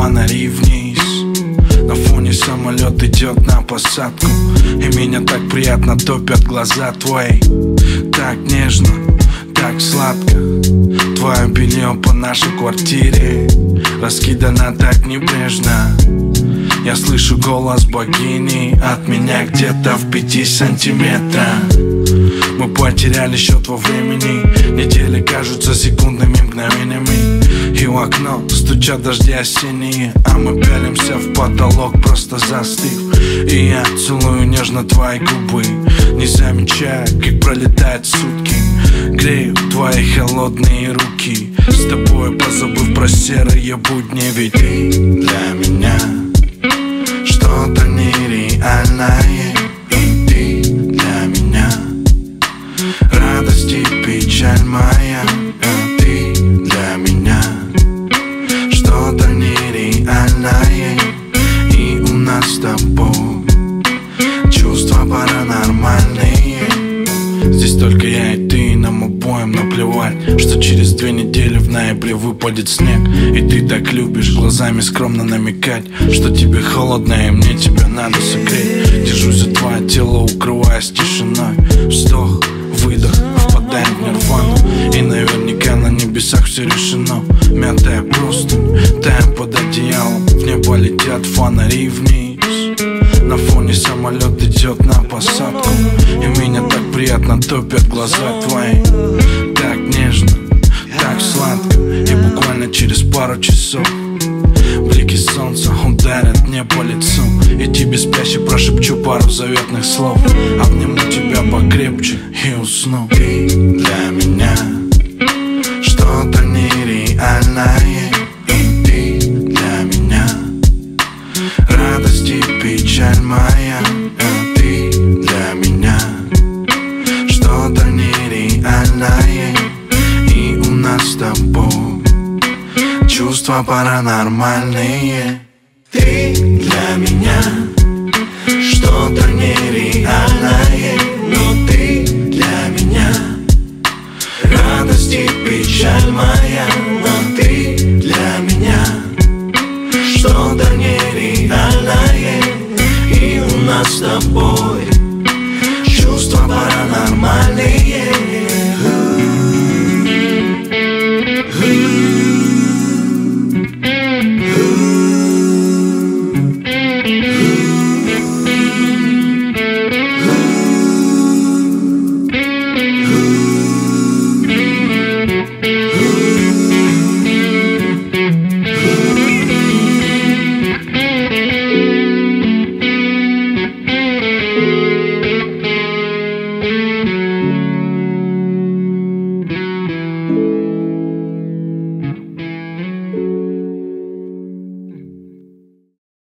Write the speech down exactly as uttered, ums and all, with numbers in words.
фонари вниз. На фоне самолет идет на посадку, и меня так приятно топят глаза твои. Так нежно, так сладко. Твое белье по нашей квартире раскидано так небрежно. Я слышу голос богини от меня где-то в пяти сантиметрах. Мы потеряли счет во времени, недели кажутся секундными мгновениями. И в окно стучат дожди осенние, а мы пялимся в потолок, просто застыв. И я целую нежно твои губы, не замечая, как пролетают сутки. Грею твои холодные руки, с тобой позабыв про серые будни. Ведь ты для меня что-то нереальное, и ты для меня радость и печаль моя. А ты для меня что-то нереальное, и у нас с тобой чувства паранормальные. Здесь только я и ты, нам обоим наплевать, что через две недели в ноябре выпадет снег. И ты так любишь глазами скромно намекать, что тебе холодно и мне тебя надо согреть. Держусь за твое тело, укрываясь тишиной. Вздох, выдох, впадаем в нирвану, и наверняка на небесах все решено. Мятая простынь, таем под одеялом, в небо летят фонари вниз. На фоне самолет идет на посадку, и меня так приятно топят глаза твои. Так нежно, так сладко, и буквально через пару часов блики солнца ударят мне по лицу, и тебе спящий прошепчу пару заветных слов. Обниму тебя покрепче и усну. Ты для меня что-то нереальное, и ты для меня радость и печаль моя. А ты для меня что-то нереальное, и у нас с тобой чувства паранормальные. Ты для меня что-то нереальное, но ты для меня радость и печаль моя. Но ты для меня что-то нереальное, и у нас с тобой чувства паранормальные.